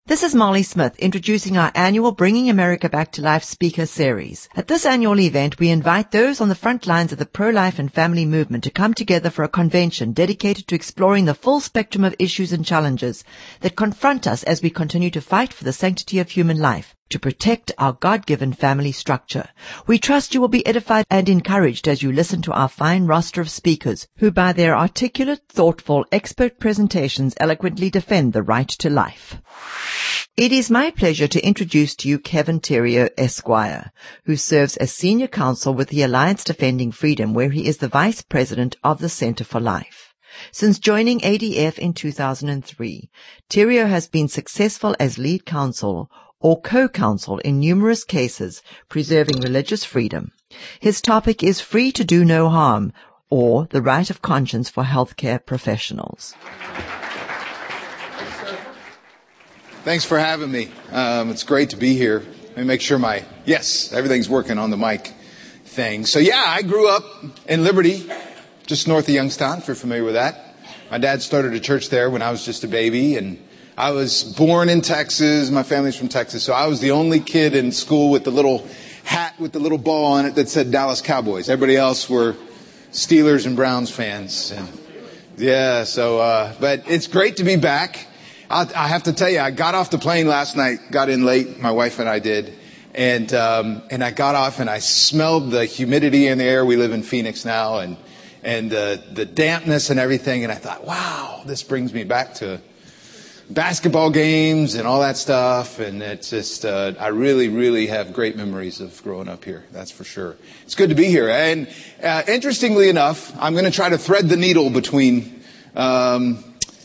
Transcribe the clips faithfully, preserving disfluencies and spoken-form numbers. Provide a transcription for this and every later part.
This is Molly Smith introducing our annual Bringing America Back to Life speaker series. At this annual event, we invite those on the front lines of the pro-life and family movement to come together for a convention dedicated to exploring the full spectrum of issues and challenges that confront us as we continue to fight for the sanctity of human life, to protect our God-given family structure. We trust you will be edified and encouraged as you listen to our fine roster of speakers who, by their articulate, thoughtful, expert presentations, eloquently defend the right to life. It is my pleasure to introduce to you Kevin Theriault, Esquire, who serves as Senior Counsel with the Alliance Defending Freedom, where he is the Vice President of the Center for Life. Since joining A D F in two thousand three, Theriault has been successful as lead counsel or co-counsel in numerous cases preserving religious freedom. His topic is Free to Do No Harm, or the right of conscience for healthcare professionals. Thanks for having me. Um, it's great to be here. Let me make sure my, yes, everything's working on the mic thing. So yeah, I grew up in Liberty, just north of Youngstown, if you're familiar with that. My dad started a church there when I was just a baby, and I was born in Texas. My family's from Texas, so I was the only kid in school with the little hat with the little ball on it that said Dallas Cowboys. Everybody else were Steelers and Browns fans. And yeah, so, uh, but it's great to be back. I, I have to tell you, I got off the plane last night, got in late, my wife and I did, and um, and I got off and I smelled the humidity in the air. We live in Phoenix now, and and uh, the dampness and everything, and I thought, wow, this brings me back to basketball games and all that stuff, and it's just, uh, I really, really have great memories of growing up here, that's for sure. It's good to be here, and uh, interestingly enough, I'm going to try to thread the needle between um,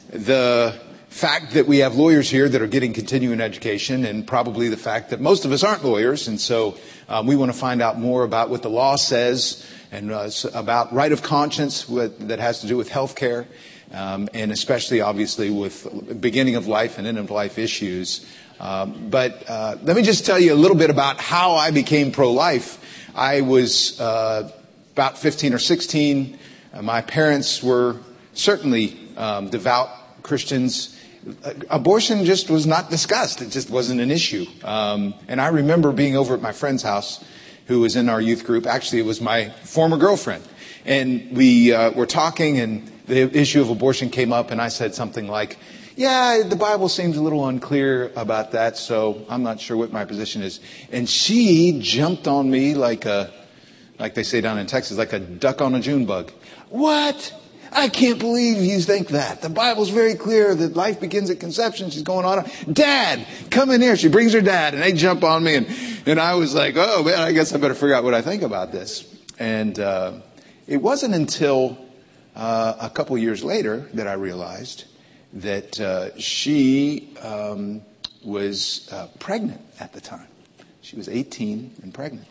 the fact that we have lawyers here that are getting continuing education, and probably the fact that most of us aren't lawyers, and so um, we want to find out more about what the law says and uh, about right of conscience with, that has to do with health care, um, and especially obviously with beginning of life and end of life issues. Um, but uh, let me just tell you a little bit about how I became pro-life. I was uh, about fifteen or sixteen. Uh, my parents were certainly um, devout Christians. Abortion just was not discussed. It just wasn't an issue. Um, and I remember being over at my friend's house who was in our youth group. Actually, it was my former girlfriend. And we uh, were talking, and the issue of abortion came up, and I said something like, yeah, the Bible seems a little unclear about that, so I'm not sure what my position is. And she jumped on me like a, like they say down in Texas, like a duck on a June bug. What? I can't believe you think that. The Bible's very clear that life begins at conception. She's going on. Dad, come in here. She brings her dad, and they jump on me. And, and I was like, oh, man, I guess I better figure out what I think about this. And uh, it wasn't until uh, a couple years later that I realized that uh, she um, was uh, pregnant at the time. She was eighteen and pregnant.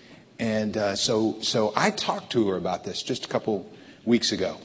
And uh, so, so I talked to her about this just a couple weeks ago.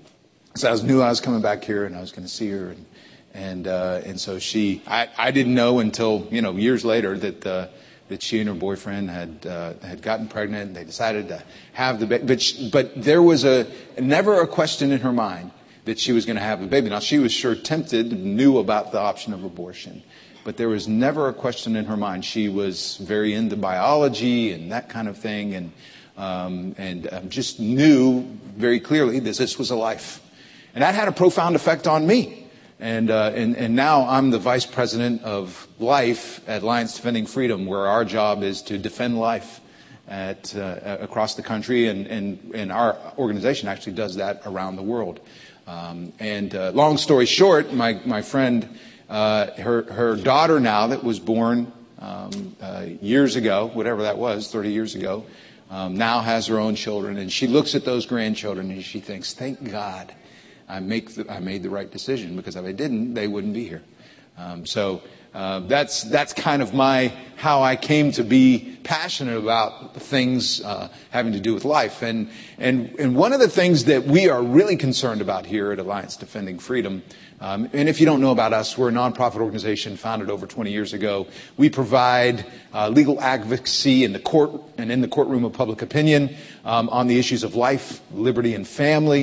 So I was, knew I was coming back here, and I was going to see her, and and uh, and so she, I, I didn't know until you know years later that uh, that she and her boyfriend had uh, had gotten pregnant. And they decided to have the baby, but she, but there was a never a question in her mind that she was going to have the baby. Now she was sure tempted, knew about the option of abortion, but there was never a question in her mind. She was very into biology and that kind of thing, and um, and um, just knew very clearly that this was a life. And that had a profound effect on me. And, uh, and, and now I'm the vice president of life at Alliance Defending Freedom, where our job is to defend life at, uh, across the country. And, and, and our organization actually does that around the world. Um, and uh, long story short, my, my friend, uh, her, her daughter now that was born um, uh, years ago, whatever that was, thirty years ago, um, now has her own children. And she looks at those grandchildren and she thinks, thank God. I make the, I made the right decision, because if I didn't, they wouldn't be here. Um, so uh, that's that's kind of my how I came to be passionate about things uh, having to do with life. And and and one of the things that we are really concerned about here at Alliance Defending Freedom, um, and if you don't know about us, we're a nonprofit organization founded over twenty years ago. We provide uh, legal advocacy in the court and in the courtroom of public opinion um, on the issues of life, liberty, and family.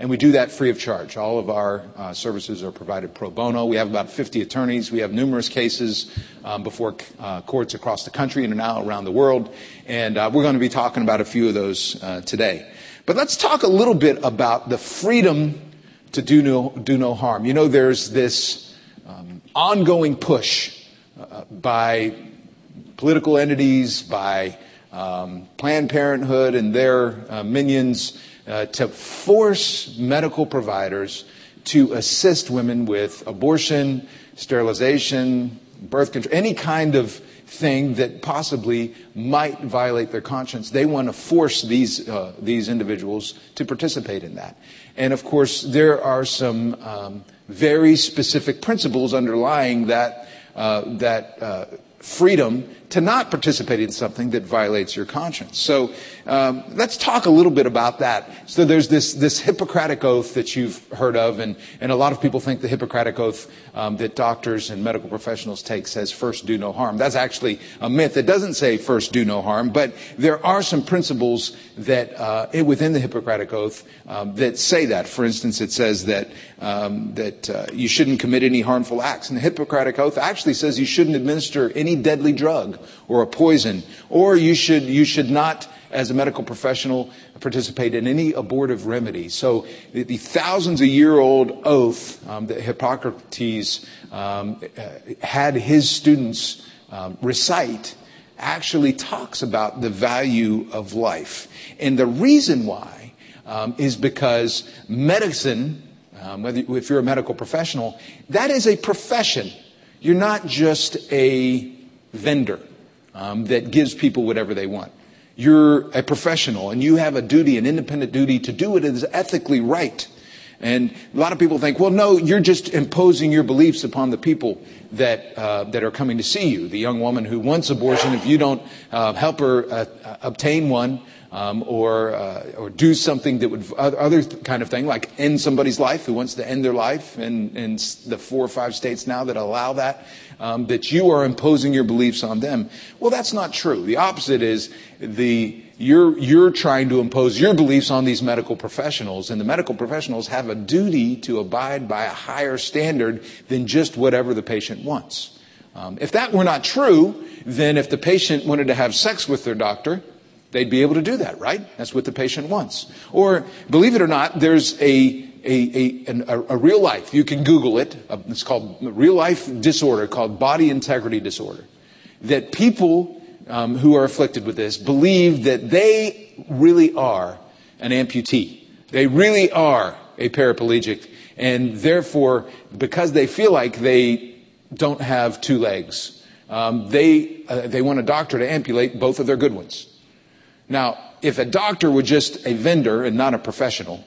And we do that free of charge. All of our uh, services are provided pro bono. We have about fifty attorneys. We have numerous cases um, before uh, courts across the country and now around the world. And uh, we're going to be talking about a few of those uh, today. But let's talk a little bit about the freedom to do no, do no harm. You know, there's this um, ongoing push uh, by political entities, by um, Planned Parenthood and their uh, minions uh, to force medical providers to assist women with abortion, sterilization, birth control, any kind of thing that possibly might violate their conscience. They want to force these uh, these individuals to participate in that. And of course, there are some um, very specific principles underlying that uh, that uh, freedom to not participate in something that violates your conscience. So um, let's talk a little bit about that. So there's this this Hippocratic Oath that you've heard of, and, and a lot of people think the Hippocratic Oath um, that doctors and medical professionals take says first do no harm. That's actually a myth. It doesn't say first do no harm, but there are some principles that uh, within the Hippocratic Oath um, that say that. For instance, it says that um, that uh, you shouldn't commit any harmful acts. And the Hippocratic Oath actually says you shouldn't administer any deadly drug or a poison, or you should you should not, as a medical professional, participate in any abortive remedy. So the, the thousands of year old oath um, that Hippocrates um, had his students um, recite actually talks about the value of life. And the reason why um, is because medicine, um, whether if you're a medical professional, that is a profession. You're not just a vendor um, that gives people whatever they want. You're a professional, and you have a duty, an independent duty, to do it as ethically right. And a lot of people think, well, no, you're just imposing your beliefs upon the people that uh, that are coming to see you. The young woman who wants abortion, if you don't uh, help her uh, obtain one, um, or uh, or do something that would other kind of thing, like end somebody's life who wants to end their life, and in the four or five states now that allow that, um, that you are imposing your beliefs on them. Well, that's not true. The opposite is the you're you're trying to impose your beliefs on these medical professionals, and the medical professionals have a duty to abide by a higher standard than just whatever the patient wants. Um, if that were not true, then if the patient wanted to have sex with their doctor, they'd be able to do that, right? That's what the patient wants. Or, believe it or not, there's a a, a, a, a real life, you can Google it, it's called a real life disorder called body integrity disorder, that people um, who are afflicted with this believe that they really are an amputee. They really are a paraplegic, and therefore, because they feel like they don't have two legs, um, they uh, they want a doctor to ampulate both of their good ones. Now, if a doctor were just a vendor and not a professional,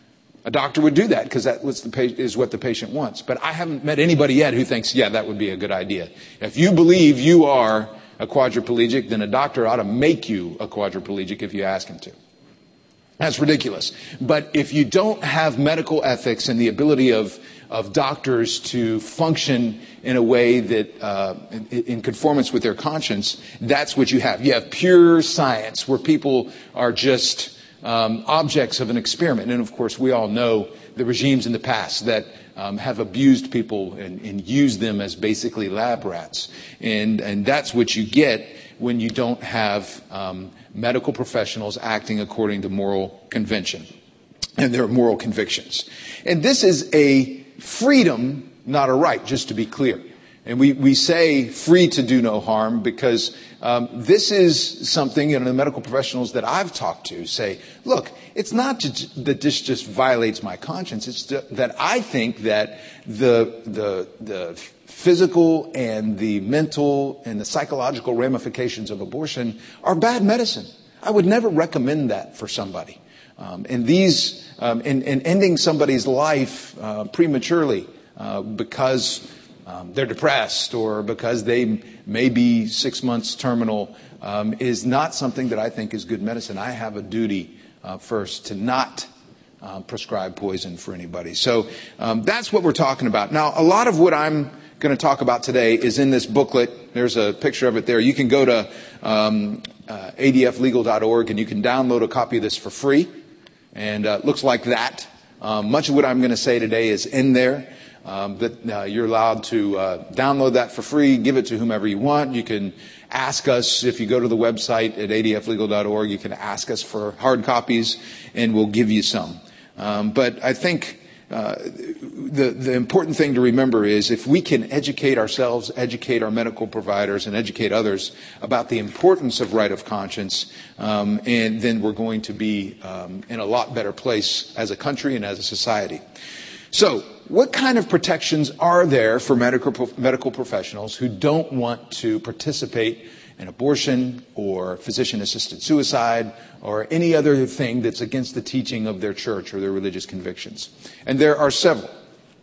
a doctor would do that because that was the pa- is what the patient wants. But I haven't met anybody yet who thinks, yeah, that would be a good idea. If you believe you are a quadriplegic, then a doctor ought to make you a quadriplegic if you ask him to. That's ridiculous. But if you don't have medical ethics and the ability of of doctors to function in a way that, uh, in, in conformance with their conscience, that's what you have. You have pure science where people are just um, objects of an experiment. And of course, we all know the regimes in the past that um, have abused people and, and used them as basically lab rats. And, and that's what you get when you don't have um, medical professionals acting according to moral convention and their moral convictions. And this is a freedom, not a right, just to be clear. And we, we say free to do no harm because um, this is something, you know, the medical professionals that I've talked to say, look, it's not just, that this just violates my conscience. It's that I think that the the the physical and the mental and the psychological ramifications of abortion are bad medicine. I would never recommend that for somebody. Um, and these, um, and, and ending somebody's life uh, prematurely uh, because um, they're depressed or because they may be six months terminal um, is not something that I think is good medicine. I have a duty uh, first to not uh, prescribe poison for anybody. So um, that's what we're talking about. Now, a lot of what I'm going to talk about today is in this booklet. There's a picture of it there. You can go to um, uh, A D F legal dot org and you can download a copy of this for free. And uh, it looks like that. Um, much of what I'm going to say today is in there. Um, that uh, you're allowed to uh, download that for free, give it to whomever you want. You can ask us, if you go to the website at a d f legal dot org, you can ask us for hard copies, and we'll give you some. Um, but I think uh, the, the important thing to remember is if we can educate ourselves, educate our medical providers, and educate others about the importance of right of conscience, um, and then we're going to be um, in a lot better place as a country and as a society. So, what kind of protections are there for medical medical professionals who don't want to participate in abortion or physician-assisted suicide or any other thing that's against the teaching of their church or their religious convictions? And there are several.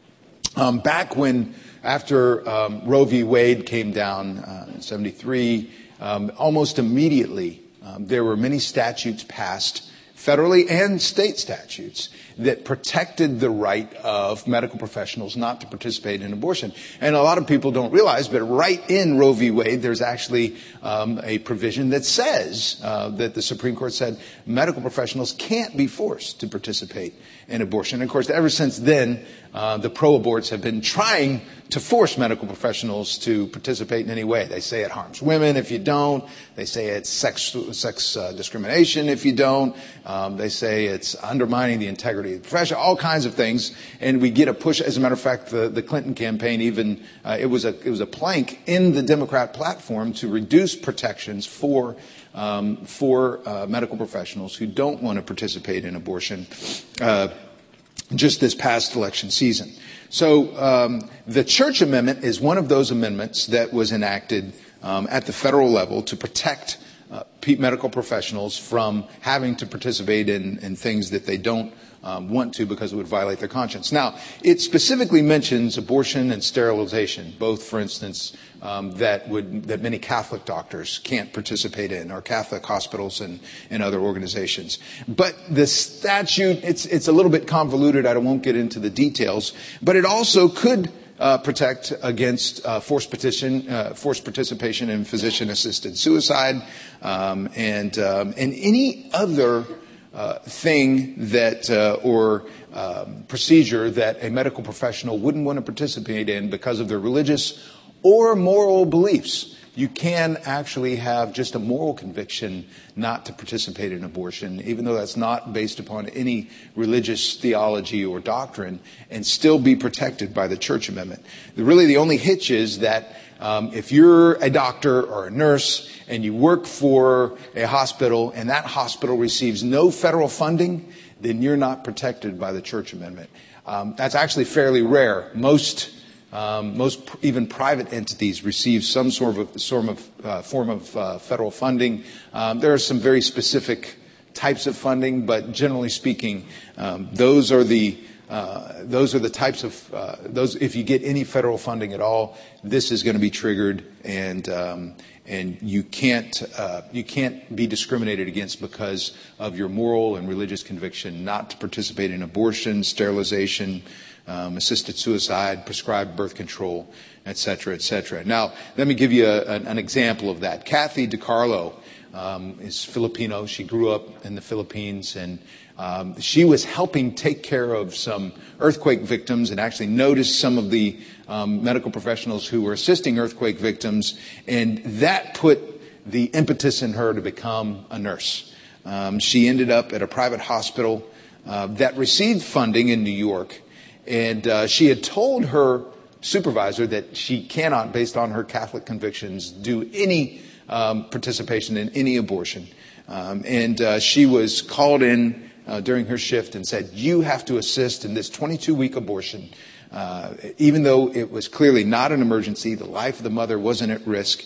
Um, back when, after um, Roe v. Wade came down uh, in seventy-three, um, almost immediately um, there were many statutes passed, federally and state statutes, that protected the right of medical professionals not to participate in abortion. And a lot of people don't realize, but right in Roe v. Wade, there's actually um, a provision that says uh, that the Supreme Court said medical professionals can't be forced to participate in abortion. And of course, ever since then, uh, the pro-aborts have been trying to force medical professionals to participate in any way. They say it harms women if you don't. They say it's sex sex uh, discrimination if you don't. Um, they say it's undermining the integrity of the profession, all kinds of things. And we get a push. As a matter of fact, the, the Clinton campaign even, uh, it was a it was a plank in the Democrat platform to reduce protections for um, for uh, medical professionals who don't want to participate in abortion uh, just this past election season. So um, the Church Amendment is one of those amendments that was enacted um, at the federal level to protect uh, medical professionals from having to participate in, in things that they don't um, want to because it would violate their conscience. Now, it specifically mentions abortion and sterilization, both, for instance, um, that would that many Catholic doctors can't participate in, or Catholic hospitals and, and other organizations. But the statute, it's it's a little bit convoluted. I won't get into the details, but it also could Uh, protect against uh, forced petition, uh, forced participation in physician-assisted suicide, um, and um, and any other uh, thing that uh, or um, procedure that a medical professional wouldn't want to participate in because of their religious or moral beliefs. You can actually have just a moral conviction not to participate in abortion, even though that's not based upon any religious theology or doctrine, and still be protected by the Church Amendment. Really, the only hitch is that um, if you're a doctor or a nurse and you work for a hospital and that hospital receives no federal funding, then you're not protected by the Church Amendment. Um, that's actually fairly rare. Most Um, most pr- even private entities receive some sort of form of, uh, form of uh, federal funding. Um, there are some very specific types of funding, but generally speaking, um, those are the uh, those are the types of uh, those. If you get any federal funding at all, this is going to be triggered, and um, and you can't uh, you can't be discriminated against because of your moral and religious conviction not to participate in abortion, sterilization, Um, assisted suicide, prescribed birth control, et cetera, et cetera. Now, let me give you a, an, an example of that. Kathy DiCarlo um, is Filipino. She grew up in the Philippines, and um, she was helping take care of some earthquake victims and actually noticed some of the um, medical professionals who were assisting earthquake victims, and that put the impetus in her to become a nurse. Um, she ended up at a private hospital uh, that received funding in New York. And uh, she had told her supervisor that she cannot, based on her Catholic convictions, do any um, participation in any abortion. Um, and uh, she was called in uh, during her shift and said, you have to assist in this twenty-two week abortion, uh, even though it was clearly not an emergency. The life of the mother wasn't at risk.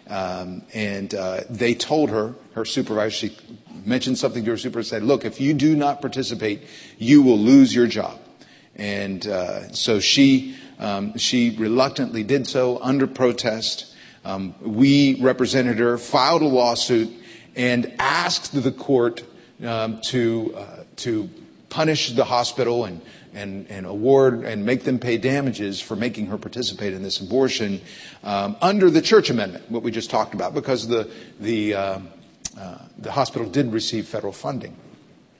Um, and uh, they told her, her supervisor, she mentioned something to her supervisor, said, look, if you do not participate, you will lose your job. And uh, so she um, she reluctantly did so under protest. Um, we represented her, filed a lawsuit, and asked the court um, to uh, to punish the hospital and, and and award and make them pay damages for making her participate in this abortion um, under the Church Amendment, what we just talked about, because the the uh, uh, the hospital did receive federal funding.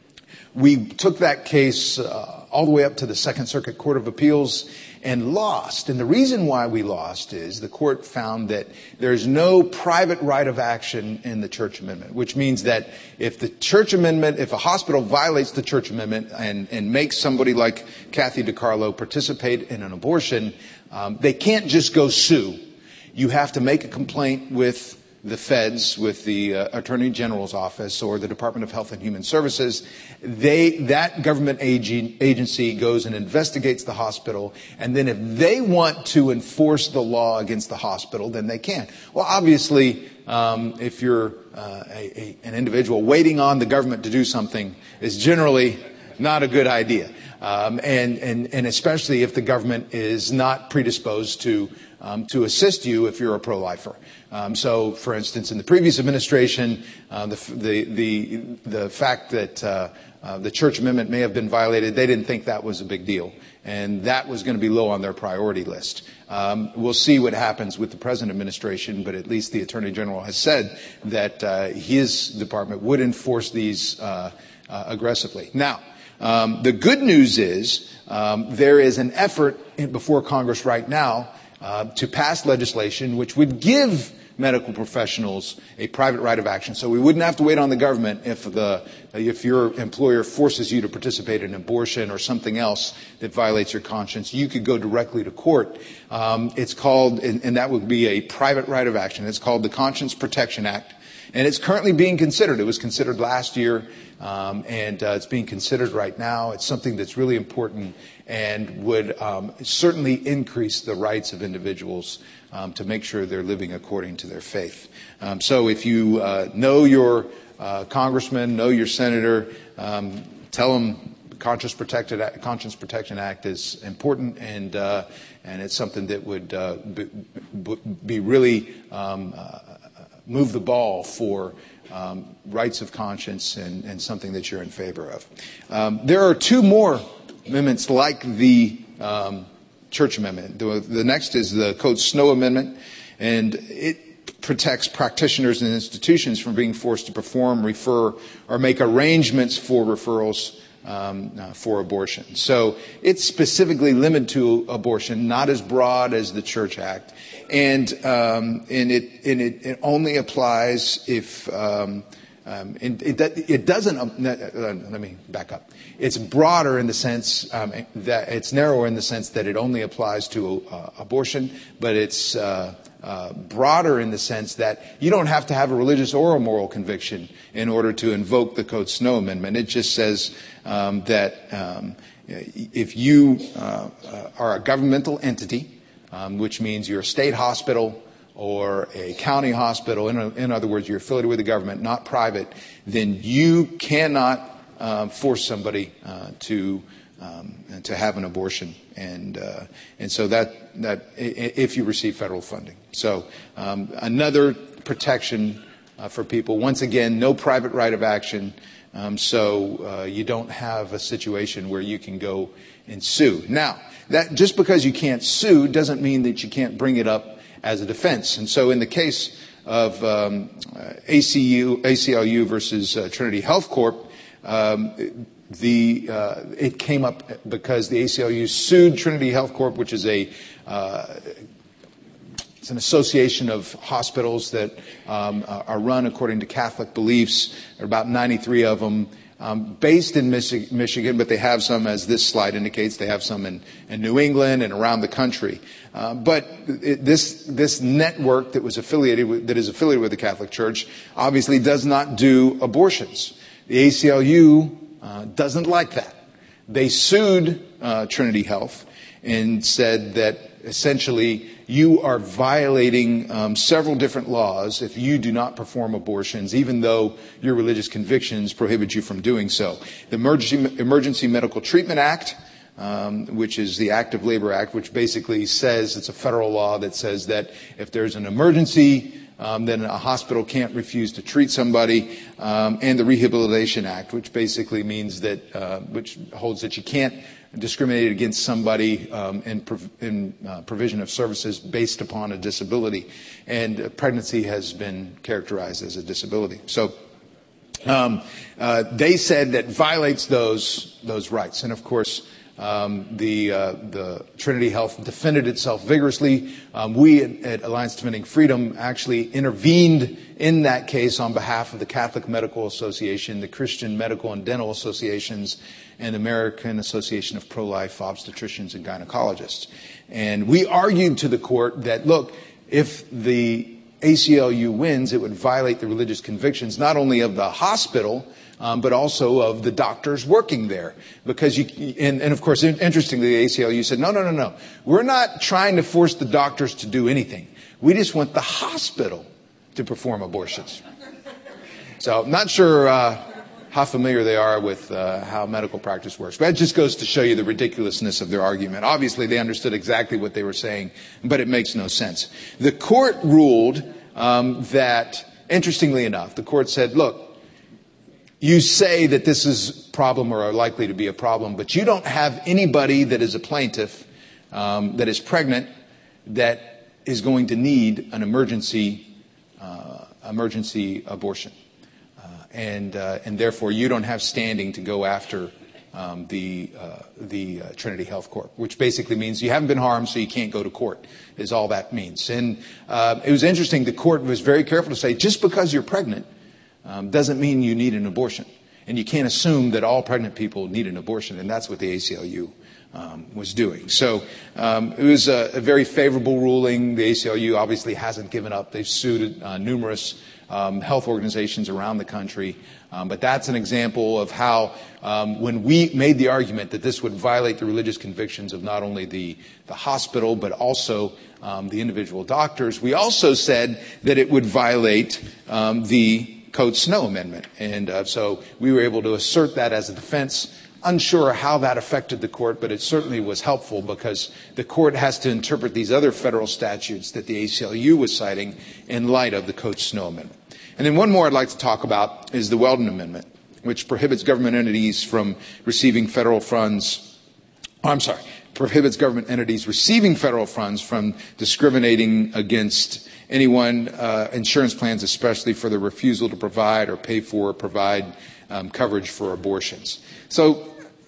we took that case uh, all the way up to the Second Circuit Court of Appeals and lost. And the reason why we lost is the court found that there's no private right of action in the Church Amendment, which means that if the Church Amendment, if a hospital violates the Church Amendment and, and makes somebody like Kathy DiCarlo participate in an abortion, um, they can't just go sue. You have to make a complaint with the feds, with the uh, Attorney General's office or the Department of Health and Human Services. They, that government ag- agency goes and investigates the hospital, and then if they want to enforce the law against the hospital, then they can. Well, obviously, um, if you're uh, a, a, an individual waiting on the government to do something, is generally not a good idea. Um, and, and, and especially if the government is not predisposed to um, to assist you if you're a pro-lifer. Um, so, for instance, in the previous administration, uh, the, the the the fact that uh, uh, the Church Amendment may have been violated, they didn't think that was a big deal, and that was going to be low on their priority list. Um, we'll see what happens with the present administration, but at least the Attorney General has said that uh, his department would enforce these uh, uh, aggressively. Now, um, the good news is um, there is an effort in, before Congress right now Uh, to pass legislation which would give medical professionals a private right of action. So we wouldn't have to wait on the government if the if your employer forces you to participate in an abortion or something else that violates your conscience. You could go directly to court. Um, it's called, and, and that would be a private right of action. It's called the Conscience Protection Act. And it's currently being considered. It was considered last year, um, and uh, it's being considered right now. It's something that's really important and would um, certainly increase the rights of individuals um, to make sure they're living according to their faith. Um, so if you uh, know your uh, congressman, know your senator, um, tell them the Conscience Protected Act, Conscience Protection Act is important, and uh, and it's something that would uh, be, be really um, uh, move the ball for um, rights of conscience and, and something that you're in favor of. Um, there are two more amendments like the um, Church Amendment. The, the next is the Code Snow Amendment, and it protects practitioners and institutions from being forced to perform, refer, or make arrangements for referrals um, uh, for abortion. So it's specifically limited to abortion, not as broad as the Church Act. And, um, and, it, and it, it only applies if um, um, it, it, it doesn't. Uh, let me back up. It's broader in the sense um, that it's narrower in the sense that it only applies to uh, abortion, but it's uh, uh, broader in the sense that you don't have to have a religious or a moral conviction in order to invoke the Code Snow Amendment. It just says um, that um, if you uh, are a governmental entity, Um, which means you're a state hospital or a county hospital, in, in other words, you're affiliated with the government, not private, then you cannot uh, force somebody uh, to um, to have an abortion, and uh, and so that that if you receive federal funding. So um, another protection uh, for people. Once again, no private right of action, um, so uh, you don't have a situation where you can go and sue. Now, that just because you can't sue doesn't mean that you can't bring it up as a defense. And so in the case of um, A C U, A C L U versus uh, Trinity Health Corp, um, the uh, it came up because the A C L U sued Trinity Health Corp, which is a uh, it's an association of hospitals that um, are run according to Catholic beliefs. There are about ninety-three of them. Um, based in Michi- Michigan, but they have some, as this slide indicates, they have some in, in New England and around the country. Uh, but it, this this network that was affiliated with, that is affiliated with the Catholic Church obviously does not do abortions. The A C L U uh, doesn't like that. They sued uh, Trinity Health and said that essentially you are violating um, several different laws if you do not perform abortions, even though your religious convictions prohibit you from doing so. The Emergency, Emergency Medical Treatment Act, um, which is the Active Labor Act, which basically says, it's a federal law that says that if there's an emergency, um, then a hospital can't refuse to treat somebody, um, and the Rehabilitation Act, which basically means that, uh, which holds that you can't discriminated against somebody um, in, prov- in uh, provision of services based upon a disability. And uh, pregnancy has been characterized as a disability. So Um, uh, they said that violates those those rights. And of course, um, the uh, the Trinity Health defended itself vigorously. Um, we at, at Alliance Defending Freedom actually intervened in that case on behalf of the Catholic Medical Association, the Christian Medical and Dental Associations, and the American Association of Pro-Life Obstetricians and Gynecologists. And we argued to the court that, look, if the A C L U wins, it would violate the religious convictions not only of the hospital, um, but also of the doctors working there. Because you, and, and of course, interestingly, the A C L U said, no, no, no, no. We're not trying to force the doctors to do anything. We just want the hospital to perform abortions. So I'm not sure uh, how familiar they are with uh, how medical practice works. But that just goes to show you the ridiculousness of their argument. Obviously, they understood exactly what they were saying, but it makes no sense. The court ruled um, that, interestingly enough, the court said, look, you say that this is a problem or are likely to be a problem, but you don't have anybody that is a plaintiff um, that is pregnant that is going to need an emergency uh, emergency abortion. And, uh, and therefore, you don't have standing to go after um, the, uh, the uh, Trinity Health Corp, which basically means you haven't been harmed, so you can't go to court, is all that means. And uh, it was interesting, the court was very careful to say, just because you're pregnant um, doesn't mean you need an abortion. And you can't assume that all pregnant people need an abortion, and that's what the A C L U um, was doing. So um, it was a, a very favorable ruling. The A C L U obviously hasn't given up. They've sued uh, numerous Um, health organizations around the country. Um, but that's an example of how um, when we made the argument that this would violate the religious convictions of not only the, the hospital, but also um, the individual doctors, we also said that it would violate um, the Code Snow Amendment. And uh, so we were able to assert that as a defense. Unsure how that affected the court, but it certainly was helpful because the court has to interpret these other federal statutes that the A C L U was citing in light of the Code Snow Amendment. And then one more I'd like to talk about is the Weldon Amendment, which prohibits government entities from receiving federal funds. Oh, I'm sorry, prohibits government entities receiving federal funds from discriminating against anyone, uh, insurance plans, especially for the refusal to provide or pay for or provide um, coverage for abortions. So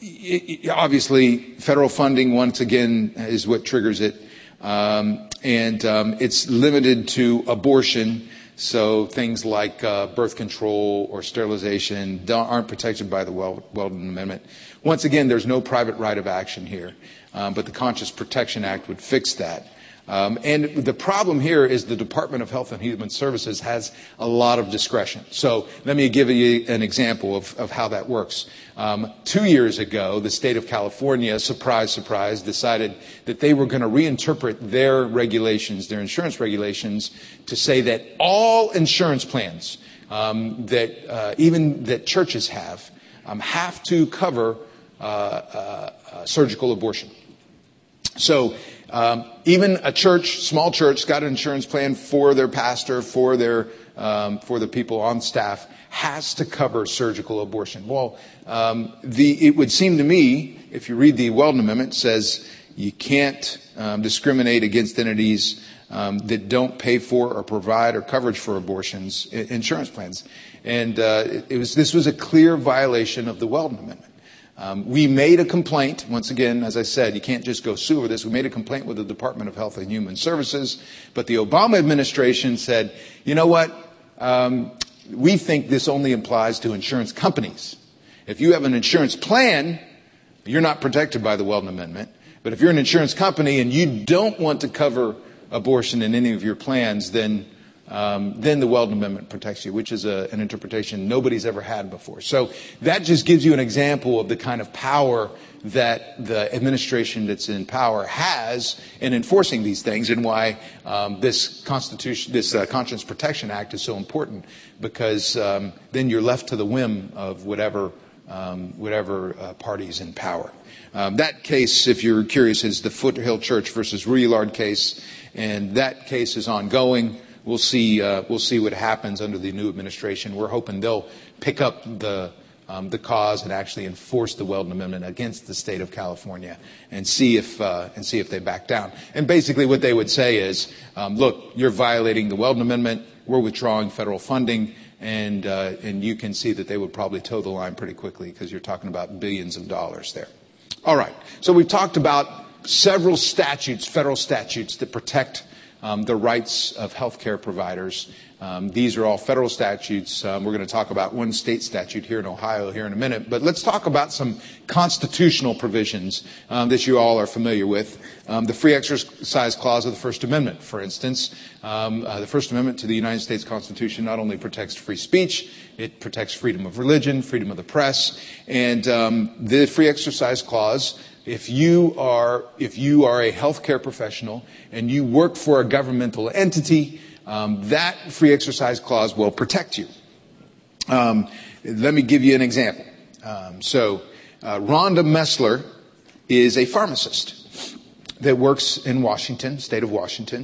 obviously, federal funding, once again, is what triggers it. Um, and um, it's limited to abortion. So things like uh, birth control or sterilization aren't protected by the Weldon Amendment. Once again, there's no private right of action here. Um, but the Conscious Protection Act would fix that. Um, and the problem here is the Department of Health and Human Services has a lot of discretion. So let me give you an example of, of how that works. Um, two years ago, the state of California, surprise, surprise, decided that they were going to reinterpret their regulations, their insurance regulations, to say that all insurance plans um, that uh, even that churches have um, have to cover uh, uh, uh, surgical abortion. So um, even a church, small church, got an insurance plan for their pastor, for their um, for the people on staff, has to cover surgical abortion. Well, um, the it would seem to me, if you read the Weldon Amendment, says you can't um, discriminate against entities um, that don't pay for or provide or coverage for abortions, I- insurance plans, and uh, it, it was this was a clear violation of the Weldon Amendment. Um, we made a complaint. Once again, as I said, you can't just go sue over this. We made a complaint with the Department of Health and Human Services. But the Obama administration said, you know what? Um, we think this only applies to insurance companies. If you have an insurance plan, you're not protected by the Weldon Amendment. But if you're an insurance company and you don't want to cover abortion in any of your plans, then Um, then the Weldon Amendment protects you, which is a, an interpretation nobody's ever had before. So that just gives you an example of the kind of power that the administration that's in power has in enforcing these things, and why um, this Constitution, this uh, Conscience Protection Act is so important, because um, then you're left to the whim of whatever um, whatever uh, party's in power. Um, that case, if you're curious, is the Foothill Church versus Rouillard case, and that case is ongoing. We'll see. Uh, we'll see what happens under the new administration. We're hoping they'll pick up the um, the cause and actually enforce the Weldon Amendment against the state of California, and see if uh, and see if they back down. And basically, what they would say is, um, "Look, you're violating the Weldon Amendment. We're withdrawing federal funding, and uh, and you can see that they would probably toe the line pretty quickly because you're talking about billions of dollars there. All right, so we've talked about several statutes, federal statutes, that protect um, the rights of healthcare providers. Um, these are all federal statutes. Um, we're going to talk about one state statute here in Ohio here in a minute. But let's talk about some constitutional provisions um, that you all are familiar with. Um, the Free Exercise Clause of the First Amendment, for instance. Um, uh, the First Amendment to the United States Constitution not only protects free speech, it protects freedom of religion, freedom of the press. And um, the Free Exercise Clause, if you are if you are a healthcare professional and you work for a governmental entity, Um, that free exercise clause will protect you. Um, let me give you an example. Um, so, uh, Rhonda Messler is a pharmacist that works in Washington, state of Washington,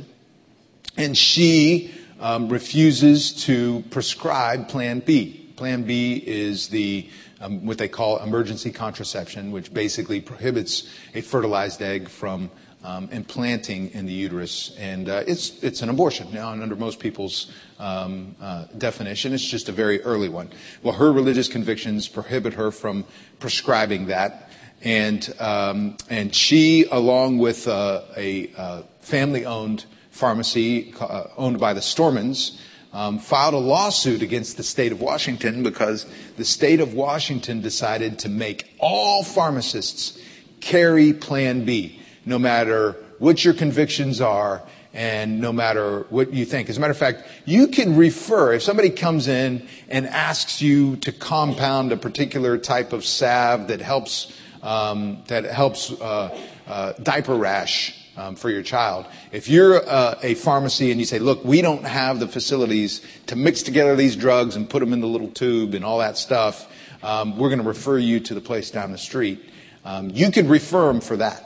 and she um, refuses to prescribe Plan B. Plan B is the um, what they call emergency contraception, which basically prohibits a fertilized egg from Um, implanting in the uterus, and uh, it's it's an abortion now, and under most people's um, uh, definition, it's just a very early one. Well, her religious convictions prohibit her from prescribing that, and um, and she, along with uh, a uh, family-owned pharmacy uh, owned by the Stormans, um, filed a lawsuit against the state of Washington because the state of Washington decided to make all pharmacists carry Plan B, no matter what your convictions are and no matter what you think. As a matter of fact, you can refer, if somebody comes in and asks you to compound a particular type of salve that helps um, that helps uh, uh, diaper rash um, for your child, if you're uh, a pharmacy and you say, look, we don't have the facilities to mix together these drugs and put them in the little tube and all that stuff, um, we're going to refer you to the place down the street. Um, you could refer them for that.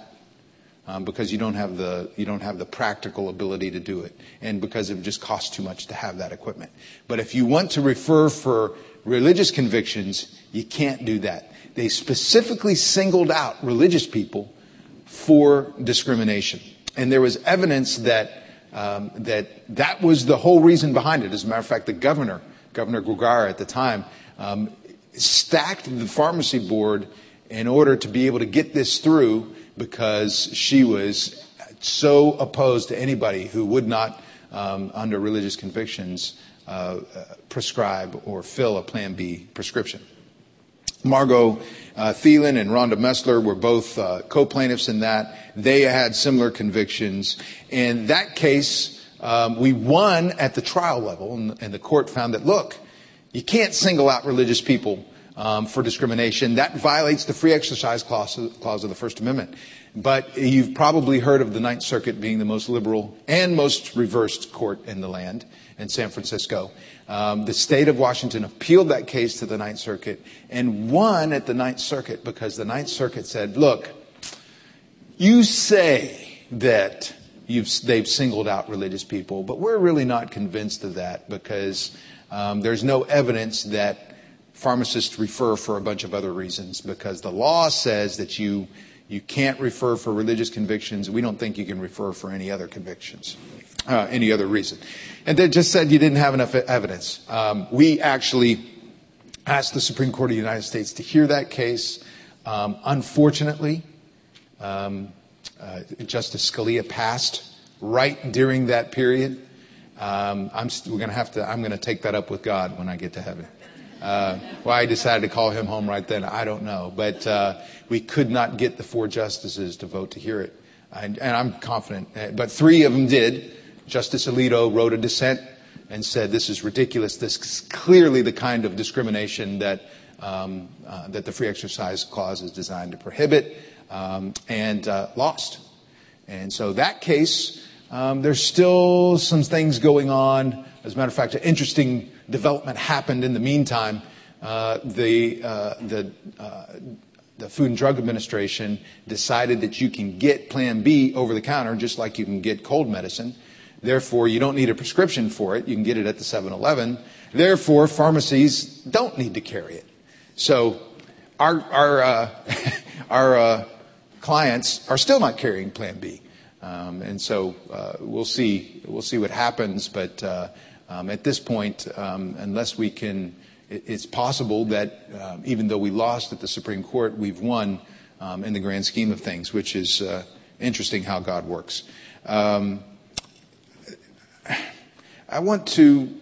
Um, because you don't have the you don't have the practical ability to do it, and because it just costs too much to have that equipment. But if you want to refer for religious convictions, you can't do that. They specifically singled out religious people for discrimination, and there was evidence that um, that that was the whole reason behind it. As a matter of fact, the governor, Governor Gugar at the time, um, stacked the pharmacy board in order to be able to get this through, because she was so opposed to anybody who would not, um, under religious convictions, uh, uh, prescribe or fill a Plan B prescription. Margot uh, Thielen and Rhonda Messler were both uh, co-plaintiffs in that. They had similar convictions. In that case, um, we won at the trial level, and, and the court found that, look, you can't single out religious people Um, for discrimination. That violates the Free Exercise Clause, clause of the First Amendment. But you've probably heard of the Ninth Circuit being the most liberal and most reversed court in the land in San Francisco. Um, the state of Washington appealed that case to the Ninth Circuit and won at the Ninth Circuit because the Ninth Circuit said, look, you say that you've, they've singled out religious people, but we're really not convinced of that because um, there's no evidence that pharmacists refer for a bunch of other reasons, because the law says that you you can't refer for religious convictions. We don't think you can refer for any other convictions, uh, any other reason. And they just said you didn't have enough evidence. Um, we actually asked the Supreme Court of the United States to hear that case. Um, unfortunately, um, uh, Justice Scalia passed right during that period. Um, I'm we're going to have to. I'm going to take that up with God when I get to heaven. Uh, why I decided to call him home right then, I don't know. But uh, we could not get the four justices to vote to hear it. And, and I'm confident. But three of them did. Justice Alito wrote a dissent and said, this is ridiculous. This is clearly the kind of discrimination that um, uh, that the Free Exercise Clause is designed to prohibit, um, and uh, lost. And so that case, um, there's still some things going on. As a matter of fact, an interesting development happened in the meantime. Uh, the uh, the uh, the Food and Drug Administration decided that you can get Plan B over the counter just like you can get cold medicine. Therefore, you don't need a prescription for it. You can get it at the seven eleven. Therefore, pharmacies don't need to carry it. So our our uh, our uh, clients are still not carrying Plan B. Um, and so uh, we'll see we'll see what happens, but uh, um, at this point, um, unless we can, it, it's possible that uh, even though we lost at the Supreme Court, we've won um, in the grand scheme of things, which is uh, interesting how God works. Um, I want to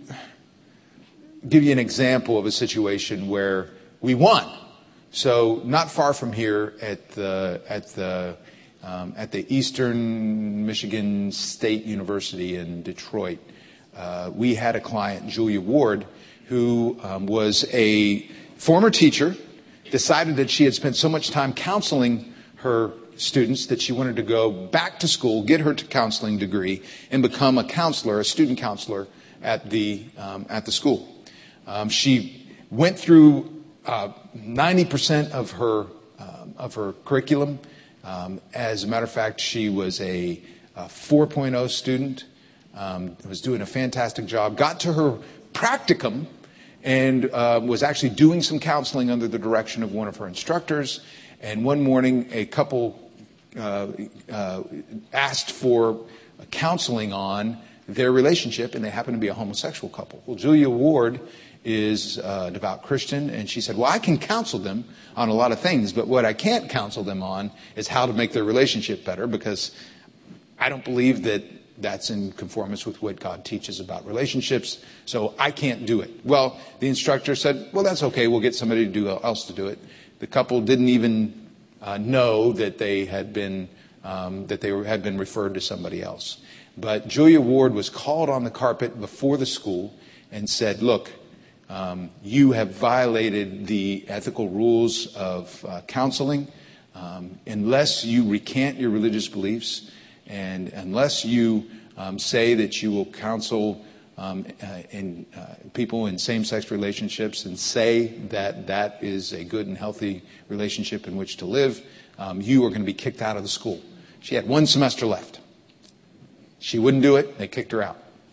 give you an example of a situation where we won. So not far from here at the at the um, at the Eastern Michigan State University in Detroit, uh, we had a client, Julia Ward, who um, was a former teacher, decided that she had spent so much time counseling her students that she wanted to go back to school, get her counseling degree, and become a counselor, a student counselor at the um, at the school. Um, she went through uh, ninety percent of her um, of her curriculum. Um, as a matter of fact, she was a, a four point oh student. Um, was doing a fantastic job. Got to her practicum and uh, was actually doing some counseling under the direction of one of her instructors. And one morning, a couple uh, uh, asked for counseling on their relationship, and they happened to be a homosexual couple. Well, Julia Ward is a devout Christian, and she said, well, I can counsel them on a lot of things, but what I can't counsel them on is how to make their relationship better, because I don't believe that that's in conformance with what God teaches about relationships, so I can't do it. Well, the instructor said, well, that's okay, we'll get somebody to do else to do it. The couple didn't even uh, know that they had been um, that they were, had been referred to somebody else. But Julia Ward was called on the carpet before the school and said, look, um, you have violated the ethical rules of uh, counseling. Um, unless you recant your religious beliefs and unless you um, say that you will counsel um, uh, in, uh, people in same-sex relationships and say that that is a good and healthy relationship in which to live, um, you are going to be kicked out of the school. She had one semester left. She wouldn't do it. They kicked her out.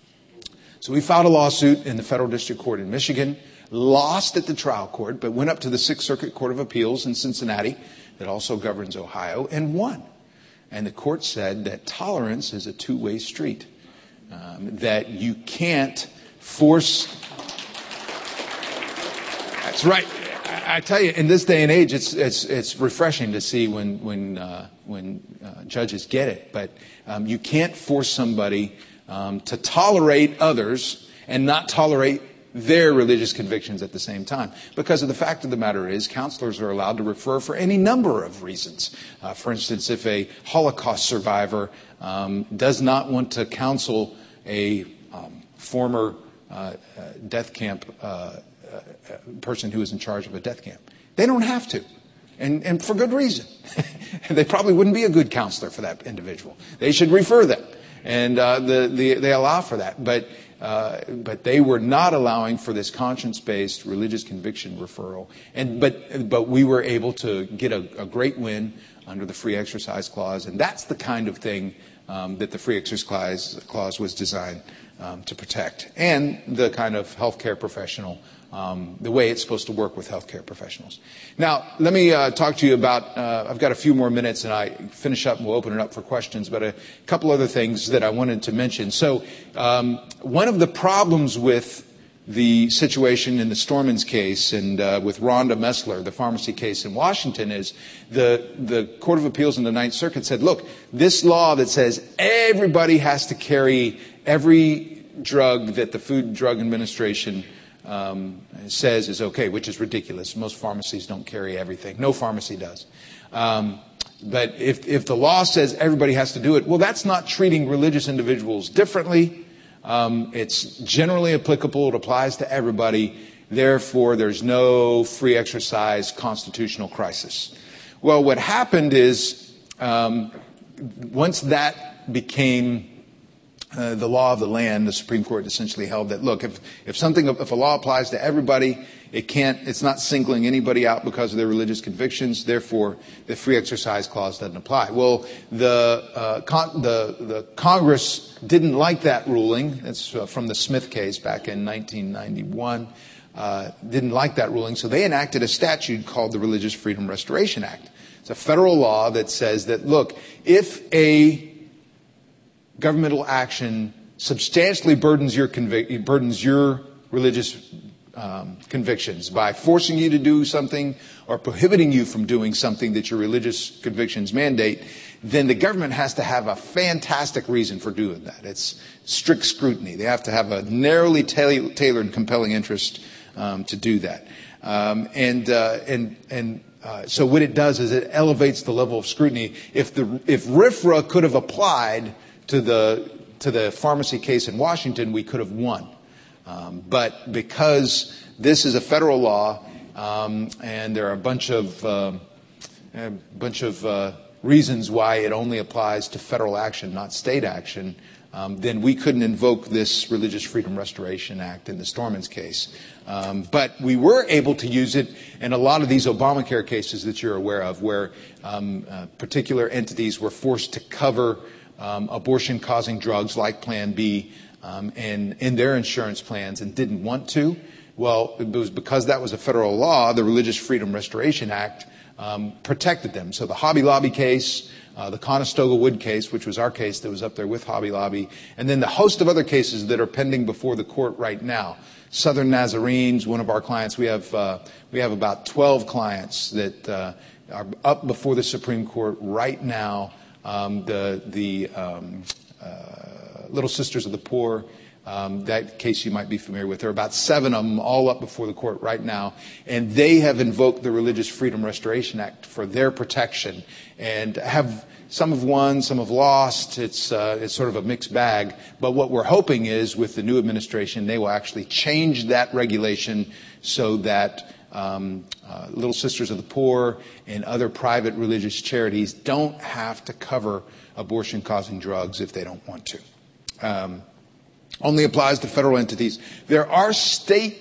So we filed a lawsuit in the Federal District Court in Michigan, lost at the trial court, but went up to the Sixth Circuit Court of Appeals in Cincinnati that also governs Ohio and won. And the court said that tolerance is a two-way street, um, that you can't force. That's right. I, I tell you, in this day and age, it's it's it's refreshing to see when when uh, when uh, judges get it. But um, you can't force somebody um, to tolerate others and not tolerate their religious convictions at the same time. Because of the fact of the matter is, counselors are allowed to refer for any number of reasons. Uh, for instance, if a Holocaust survivor um, does not want to counsel a um, former uh, uh, death camp uh, uh, person who is in charge of a death camp, they don't have to. And, and for good reason. They probably wouldn't be a good counselor for that individual. They should refer them. And uh, the, the, they allow for that. But Uh, but they were not allowing for this conscience-based religious conviction referral. And but but we were able to get a, a great win under the Free Exercise Clause, and that's the kind of thing um, that the Free Exercise Clause was designed um, to protect, and the kind of healthcare professional, um, the way it's supposed to work with healthcare professionals. Now, let me uh, talk to you about. Uh, I've got a few more minutes, and I finish up, and we'll open it up for questions. But a couple other things that I wanted to mention. So, um, one of the problems with the situation in the Stormins case and uh, with Rhonda Messler, the pharmacy case in Washington, is the the Court of Appeals in the Ninth Circuit said, look, this law that says everybody has to carry every drug that the Food and Drug Administration um, says is okay, which is ridiculous. Most pharmacies don't carry everything. No pharmacy does. Um, but if if the law says everybody has to do it, well, that's not treating religious individuals differently. Um, it's generally applicable. It applies to everybody. Therefore, there's no free exercise constitutional crisis. Well, what happened is um, once that became uh, the law of the land, the Supreme Court essentially held that, look, if, if something, if a law applies to everybody, it can't, it's not singling anybody out because of their religious convictions. Therefore, the Free Exercise Clause doesn't apply. Well, the, uh, con- the, the Congress didn't like that ruling. That's uh, from the Smith case back in nineteen ninety-one. Uh, didn't like that ruling, so they enacted a statute called the Religious Freedom Restoration Act. It's a federal law that says that, look, if a governmental action substantially burdens your convic- burdens your religious um, convictions by forcing you to do something or prohibiting you from doing something that your religious convictions mandate, then the government has to have a fantastic reason for doing that. It's strict scrutiny. They have to have a narrowly ta- tailored, compelling interest um, to do that. Um, and uh, and and uh, so what it does is it elevates the level of scrutiny. If the if R F R A could have applied to the to the pharmacy case in Washington, we could have won. Um, but because this is a federal law, um, and there are a bunch of uh, a bunch of uh, reasons why it only applies to federal action, not state action, um, then we couldn't invoke this Religious Freedom Restoration Act in the Stormins case. Um, but we were able to use it in a lot of these Obamacare cases that you're aware of, where um, uh, particular entities were forced to cover um, abortion-causing drugs like Plan B um, and in their insurance plans and didn't want to. Well, it was because that was a federal law, the Religious Freedom Restoration Act um, protected them. So the Hobby Lobby case, uh, the Conestoga Wood case, which was our case that was up there with Hobby Lobby, and then the host of other cases that are pending before the court right now. Southern Nazarenes, one of our clients, we have uh, we have about twelve clients that uh, are up before the Supreme Court right now. Um, the the um, uh, Little Sisters of the Poor, um, that case you might be familiar with. There are about seven of them all up before the court right now, and they have invoked the Religious Freedom Restoration Act for their protection, and have some have won, some have lost. It's uh, it's sort of a mixed bag. But what we're hoping is, with the new administration, they will actually change that regulation so that um, uh, Little Sisters of the Poor and other private religious charities don't have to cover abortion-causing drugs if they don't want to. Um, only applies to federal entities. There are state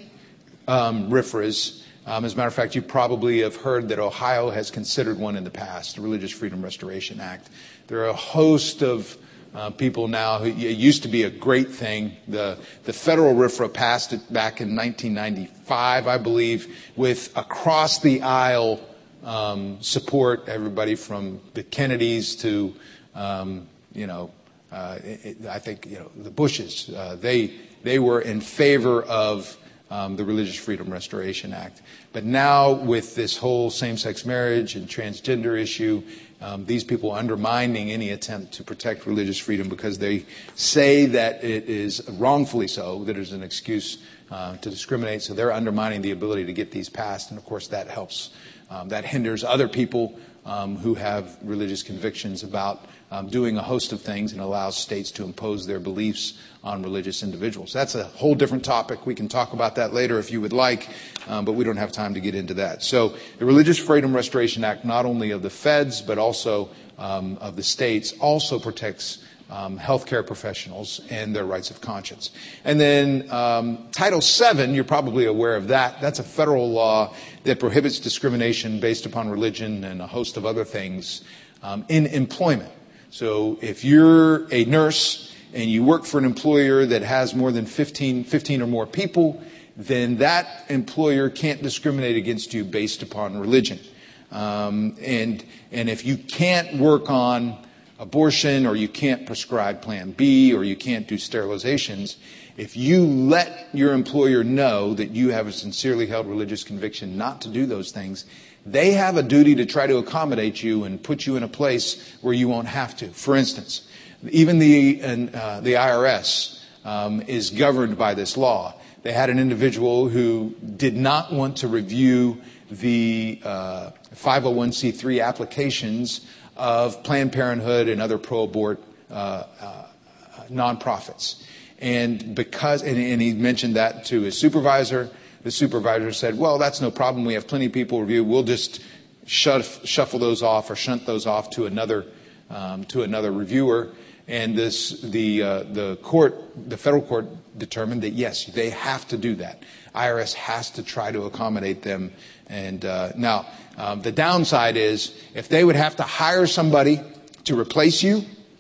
um, R F R As. Um, as a matter of fact, you probably have heard that Ohio has considered one in the past, the Religious Freedom Restoration Act. There are a host of uh, people now who, it used to be a great thing. The, the federal R F R A passed it back in nineteen ninety-five, I believe, with across-the-aisle um, support, everybody from the Kennedys to, um, you know, uh, it, I think, you know, the Bushes. Uh, they, they were in favor of Um, the Religious Freedom Restoration Act. But now with this whole same-sex marriage and transgender issue, um, these people are undermining any attempt to protect religious freedom because they say that it is wrongfully so, that it is an excuse uh, to discriminate. So they're undermining the ability to get these passed. And of course that helps, um, that hinders other people um, who have religious convictions about um, doing a host of things, and allows states to impose their beliefs on religious individuals. That's a whole different topic. We can talk about that later if you would like, um, but we don't have time to get into that. So the Religious Freedom Restoration Act, not only of the feds, but also um, of the states, also protects um, healthcare professionals and their rights of conscience. And then um, Title seven, you're probably aware of that. That's a federal law that prohibits discrimination based upon religion and a host of other things um, in employment. So if you're a nurse and you work for an employer that has more than fifteen, fifteen or more people, then that employer can't discriminate against you based upon religion. Um, and, and if you can't work on abortion, or you can't prescribe Plan B, or you can't do sterilizations, if you let your employer know that you have a sincerely held religious conviction not to do those things, they have a duty to try to accommodate you and put you in a place where you won't have to. For instance, even the uh, the I R S um, is governed by this law. They had an individual who did not want to review the uh, five oh one c three applications of Planned Parenthood and other pro-abort uh, uh, nonprofits. And because, and, and he mentioned that to his supervisor, the supervisor said, well, that's no problem. We have plenty of people review. We'll just shuff, shuffle those off or shunt those off to another um, to another reviewer. And this, the uh, the court, the federal court, determined that yes, they have to do that. I R S has to try to accommodate them. And uh, now, um, the downside is, if they would have to hire somebody to replace you,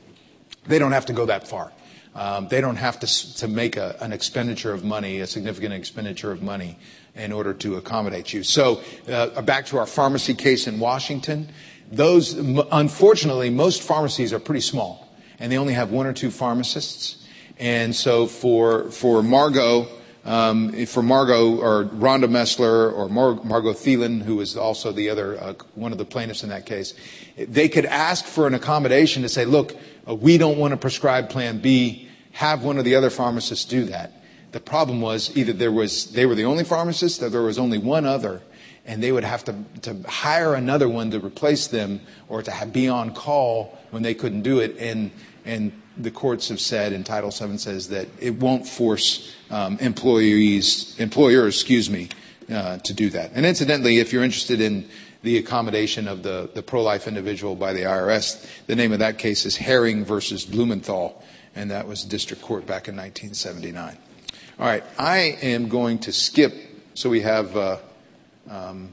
they don't have to go that far. Um, they don't have to to make a, an expenditure of money, a significant expenditure of money, in order to accommodate you. So, uh, back to our pharmacy case in Washington. Those, unfortunately, most pharmacies are pretty small, and they only have one or two pharmacists. And so for for Margot, um, for Margot or Rhonda Messler or Mar- Margot Thielen, who was also the other uh, one of the plaintiffs in that case, they could ask for an accommodation to say, look, uh, we don't want to prescribe Plan B. Have one of the other pharmacists do that. The problem was either there was they were the only pharmacist, or there was only one other, and they would have to to hire another one to replace them, or to have, be on call when they couldn't do it. And and the courts have said, and Title seven says that it won't force um, employees, employers, excuse me, uh, to do that. And incidentally, if you're interested in the accommodation of the, the pro-life individual by the I R S, the name of that case is Herring versus Blumenthal, and that was district court back in nineteen seventy-nine. All right, I am going to skip, so we have, uh, um,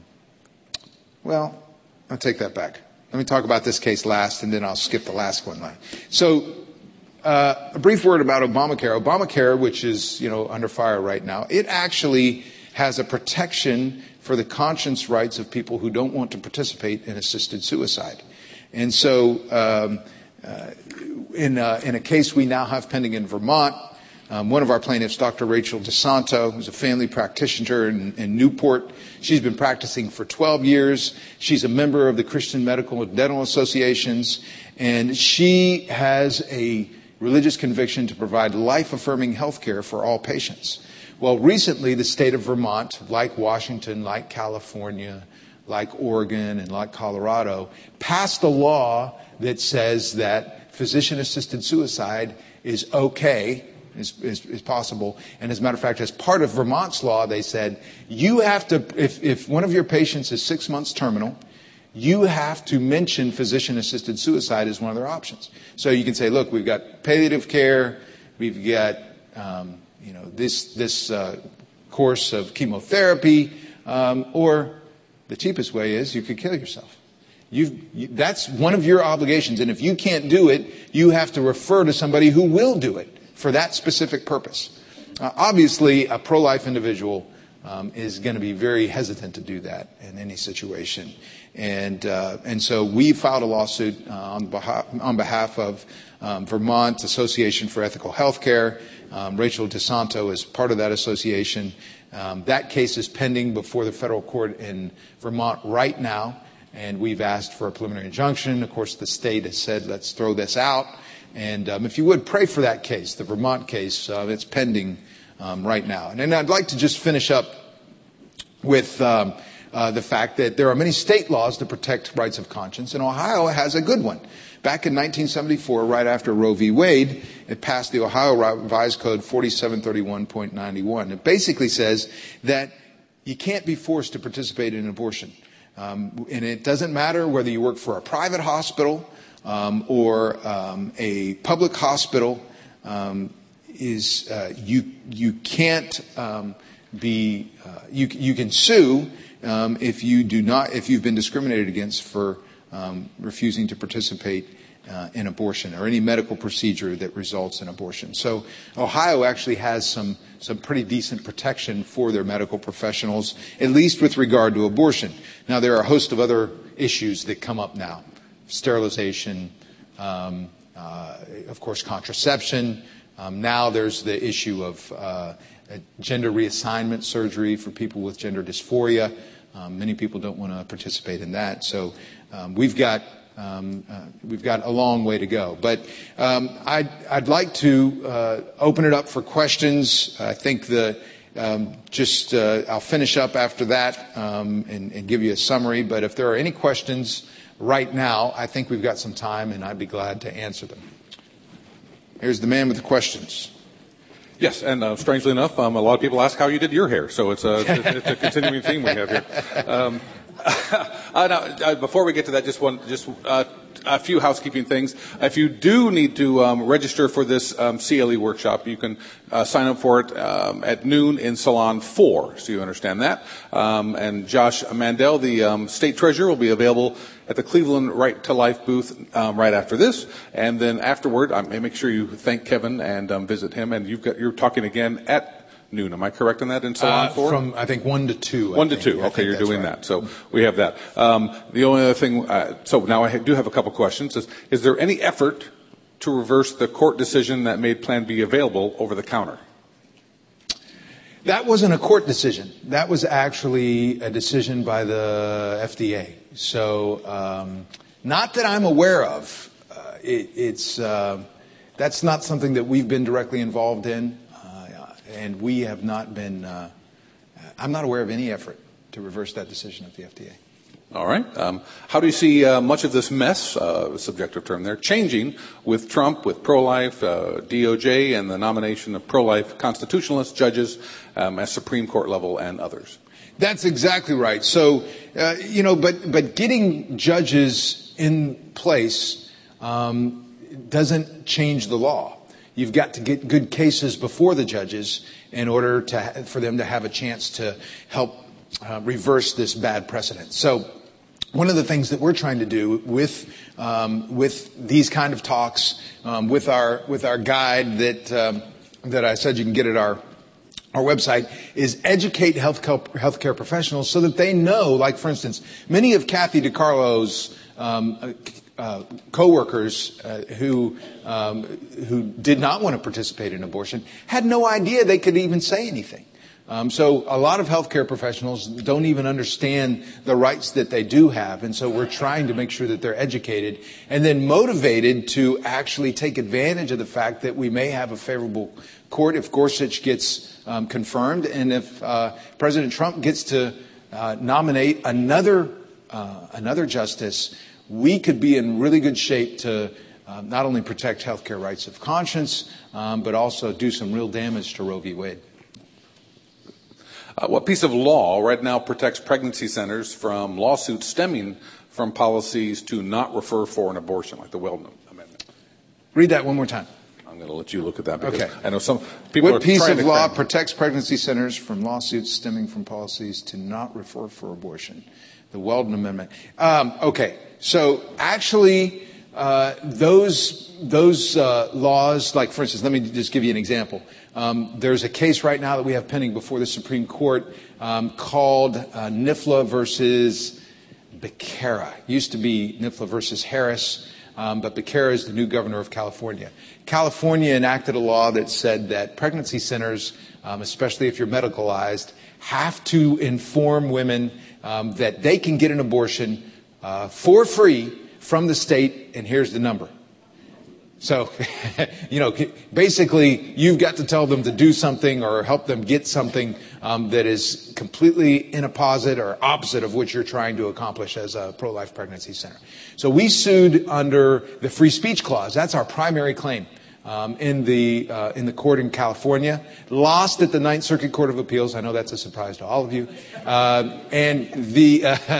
well, I'll take that back. Let me talk about this case last, and then I'll skip the last one. So, uh, a brief word about Obamacare. Obamacare, which is, you know, under fire right now, it actually has a protection for the conscience rights of people who don't want to participate in assisted suicide. And so, um, uh, in, uh, in a case we now have pending in Vermont, Um, one of our plaintiffs, Doctor Rachel DeSanto, who's a family practitioner in, in Newport. She's been practicing for twelve years. She's a member of the Christian Medical and Dental Associations, and she has a religious conviction to provide life-affirming health care for all patients. Well, recently, the state of Vermont, like Washington, like California, like Oregon, and like Colorado, passed a law that says that physician-assisted suicide is okay. Is, is, is possible. And as a matter of fact, as part of Vermont's law, they said, you have to, if, if one of your patients is six months terminal, you have to mention physician-assisted suicide as one of their options. So you can say, look, we've got palliative care, we've got, um, you know, this, this uh, course of chemotherapy, um, or the cheapest way is you could kill yourself. You've, you, that's one of your obligations. And if you can't do it, you have to refer to somebody who will do it for that specific purpose. Uh, obviously, a pro-life individual um, is going to be very hesitant to do that in any situation. And uh, and so we filed a lawsuit uh, on, behalf, on behalf of um, Vermont Association for Ethical Healthcare. Um, Rachel DeSanto is part of that association. Um, that case is pending before the federal court in Vermont right now, and we've asked for a preliminary injunction. Of course, the state has said, let's throw this out. And um, if you would, pray for that case, the Vermont case. Uh, it's pending um, right now. And, and I'd like to just finish up with um, uh, the fact that there are many state laws to protect rights of conscience, and Ohio has a good one. Back in nineteen seventy-four, right after Roe v. Wade, it passed the Ohio Revised Code forty-seven thirty-one point ninety-one. It basically says that you can't be forced to participate in an abortion. Um, and it doesn't matter whether you work for a private hospital Um, or um, a public hospital, um, is uh, you you can't um, be uh, you you can sue um, if you do not if you've been discriminated against for um, refusing to participate uh, in abortion or any medical procedure that results in abortion. So Ohio actually has some some pretty decent protection for their medical professionals, at least with regard to abortion. Now there are a host of other issues that come up now. Sterilization, um, uh, of course, contraception. Um, now there's the issue of uh, gender reassignment surgery for people with gender dysphoria. Um, many people don't want to participate in that. So um, we've got um, uh, we've got a long way to go. But um, I'd, I'd like to uh, open it up for questions. I think the um, just uh, I'll finish up after that um, and, and give you a summary. But if there are any questions right now, I think we've got some time, and I'd be glad to answer them. Here's the man with the questions. Yes, and uh, strangely enough, um, a lot of people ask how you did your hair, so it's a, it's a continuing theme we have here. Um, uh, now, uh, before we get to that, just one, just uh, a few housekeeping things. If you do need to um, register for this um, C L E workshop, you can uh, sign up for it um, at noon in Salon four, so you understand that. Um, and Josh Mandel, the um, state treasurer, will be available at the Cleveland Right to Life booth um, right after this. And then afterward, um, make sure you thank Kevin and um, visit him. And you've got, you're talking again at noon. Am I correct in that in Salon uh, four? From, I think, one to two. One I to think. two. I Okay, you're doing right. that. So we have that. Um, the only other thing, uh, so now I do have a couple questions. Is, is there any effort to reverse the court decision that made Plan B available over the counter? That wasn't a court decision. That was actually a decision by the F D A. So, um, not that I'm aware of. Uh, it, it's uh, that's not something that we've been directly involved in, uh, and we have not been. Uh, I'm not aware of any effort to reverse that decision at the F D A. All right. Um, how do you see uh, much of this mess, uh, subjective term there, changing with Trump, with pro-life, uh, D O J, and the nomination of pro-life constitutionalist judges um, at Supreme Court level and others? That's exactly right. So, uh, you know, but but getting judges in place um, doesn't change the law. You've got to get good cases before the judges in order to ha- for them to have a chance to help uh, reverse this bad precedent. So, one of the things that we're trying to do with um, with these kind of talks, um, with our with our guide that um, that I said you can get at our our website, is educate healthcare healthcare professionals so that they know. Like, for instance, many of Kathy DiCarlo's um, uh, coworkers uh, who um, who did not want to participate in abortion had no idea they could even say anything. Um, so a lot of healthcare professionals don't even understand the rights that they do have. And so we're trying to make sure that they're educated and then motivated to actually take advantage of the fact that we may have a favorable court if Gorsuch gets um, confirmed and if uh, President Trump gets to uh, nominate another uh, another justice. We could be in really good shape to uh, not only protect healthcare rights of conscience, um, but also do some real damage to Roe v. Wade. Uh, what piece of law right now protects pregnancy centers from lawsuits stemming from policies to not refer for an abortion, like the Weldon Amendment? Read that one more time. I'm going to let you look at that because okay. I know some people what are piece trying of to law cram. protects pregnancy centers from lawsuits stemming from policies to not refer for abortion? The Weldon Amendment. Um, okay, so actually, uh, those those uh, laws, like for instance, let me just give you an example. Um, there's a case right now that we have pending before the Supreme Court um, called uh, N F L A versus Becerra. Used to be N F L A versus Harris, um, but Becerra is the new governor of California. California enacted a law that said that pregnancy centers, um, especially if you're medicalized, have to inform women um, that they can get an abortion uh, for free from the state, and here's the number. So, you know, basically, you've got to tell them to do something or help them get something um, that is completely in opposite or opposite of what you're trying to accomplish as a pro-life pregnancy center. So we sued under the free speech clause. That's our primary claim um, in the uh, in the court in California. Lost at the Ninth Circuit Court of Appeals. I know that's a surprise to all of you. Uh, and the uh,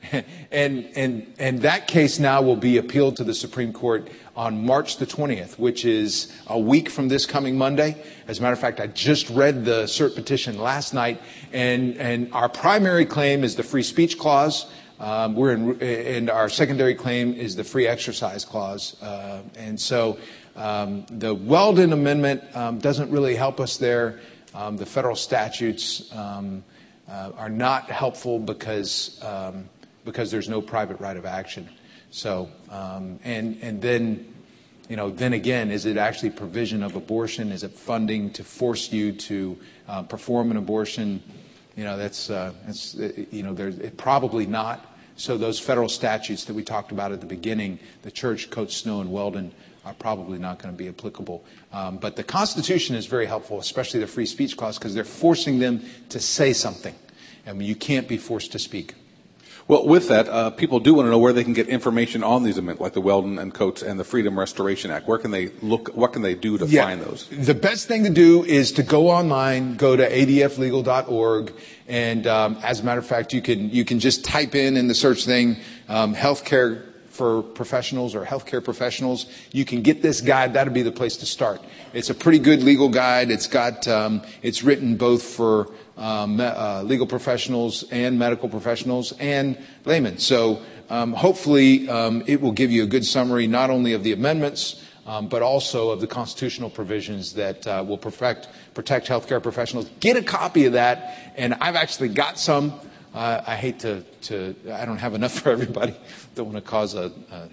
and and and that case now will be appealed to the Supreme Court on March the twentieth, which is a week from this coming Monday. As a matter of fact, I just read the cert petition last night, and, and our primary claim is the free speech clause. Um, we're in, and our secondary claim is the free exercise clause. Uh, and so um, the Weldon Amendment um, doesn't really help us there. Um, the federal statutes um, uh, are not helpful because um, because there's no private right of action. So, um, and and then, you know, then again, is it actually provision of abortion? Is it funding to force you to uh, perform an abortion? You know, that's, uh, that's you know, there's it, probably not. So those federal statutes that we talked about at the beginning, the Church, Coates, Snow, and Weldon, are probably not going to be applicable. Um, but the Constitution is very helpful, especially the free speech clause, because they're forcing them to say something. I mean, you can't be forced to speak. Well, with that, uh, people do want to know where they can get information on these amendments, like the Weldon and Coates and the Freedom Restoration Act. Where can they look? What can they do to yeah. find those? The best thing to do is to go online, go to A D F legal dot org, and um, as a matter of fact, you can you can just type in in the search thing um, healthcare for professionals or healthcare professionals. You can get this guide. That'll be the place to start. It's a pretty good legal guide. It's got um, it's written both for Um, uh, legal professionals and medical professionals and laymen. So um, hopefully um, it will give you a good summary not only of the amendments, um, but also of the constitutional provisions that uh, will perfect, protect healthcare professionals. Get a copy of that, and I've actually got some. Uh, I hate to, to, I don't have enough for everybody. Don't want to cause a, a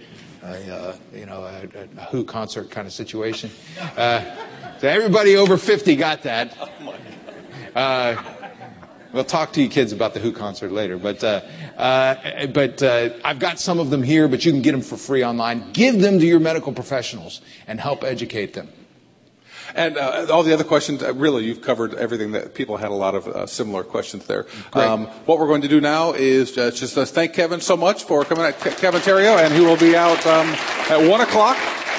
a uh, you know, a, a Wh O concert kind of situation. Uh, so everybody over fifty got that. Uh, we'll talk to you kids about the Wh O concert later. But uh, uh, but uh, I've got some of them here, but you can get them for free online. Give them to your medical professionals and help educate them. And uh, all the other questions, uh, really, you've covered everything. That people had a lot of uh, similar questions there. Um, what we're going to do now is uh, just uh, thank Kevin so much for coming out, Ke- Kevin Terrio, and he will be out um, at one o'clock.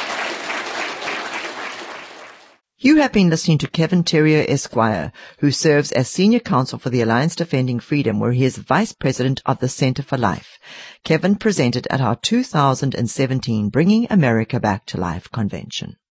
You have been listening to Kevin Terrio, Esquire, who serves as Senior Counsel for the Alliance Defending Freedom, where he is Vice President of the Center for Life. Kevin presented at our two thousand seventeen Bringing America Back to Life convention.